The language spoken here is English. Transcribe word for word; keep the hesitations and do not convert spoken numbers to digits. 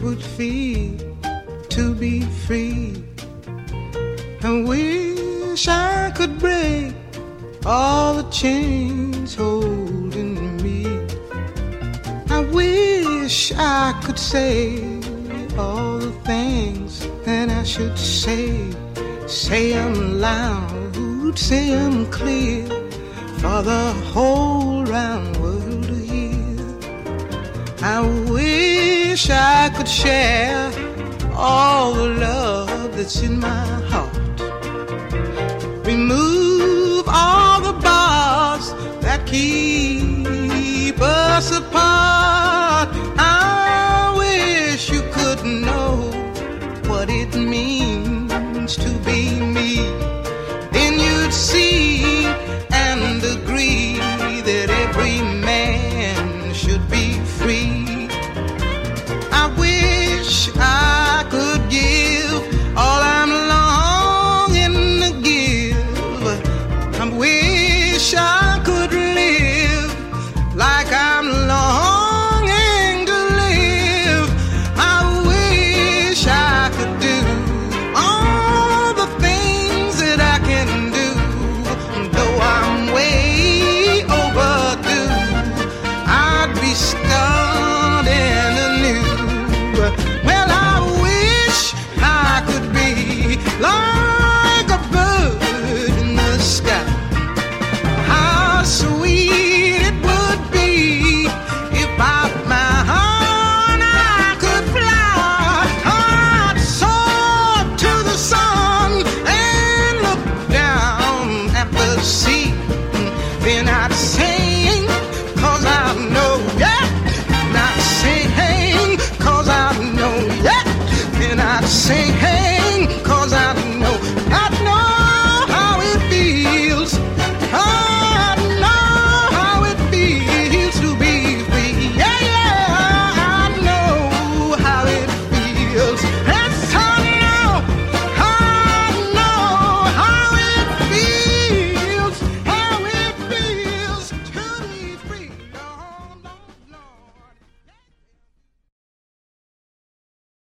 would feel to be free. I wish I could break all the chains holding me. I wish I could say all the things that I should say. Say them loud, say them clear, for the whole round world to hear. I wish I could share all the love that's in my heart. Remove all the bars that keep us apart. I wish you could know what it means to be me.